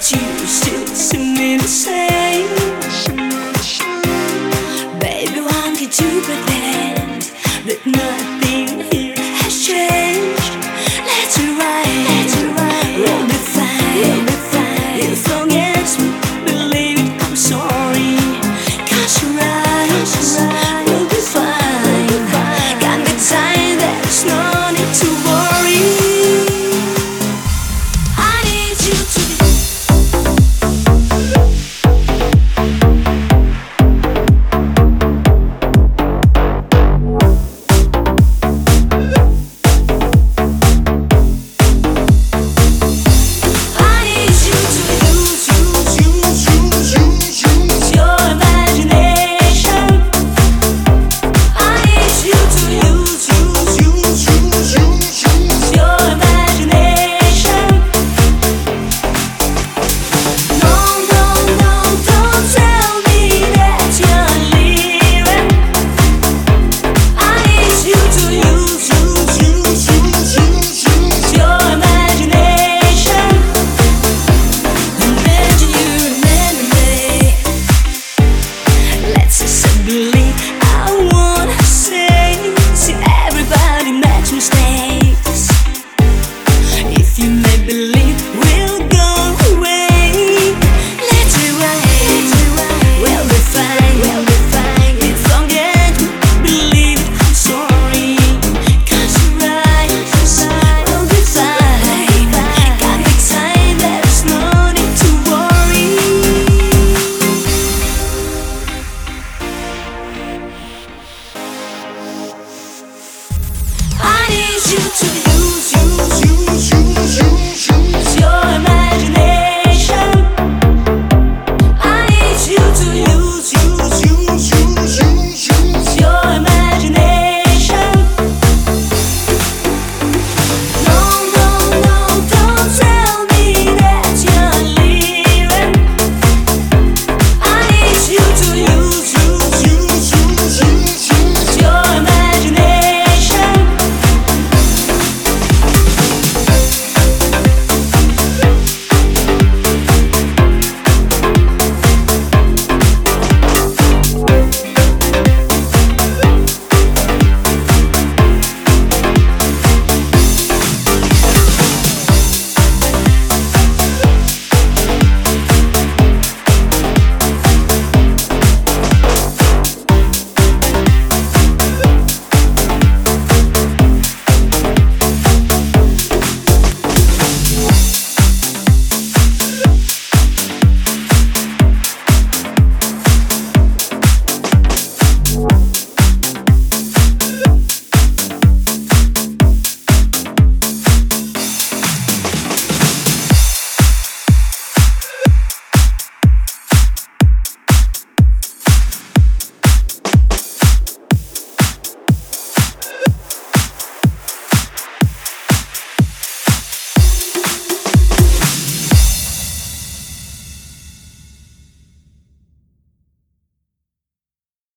but you still see me the same. Baby, why can't you pretend that nothing here has changed? Let's rewrite, we'll be fine. As long as we believe it, I'm sorry. 'Cause you're right, we'll be fine. Got me tired, there's no need to worry. I need you to be you to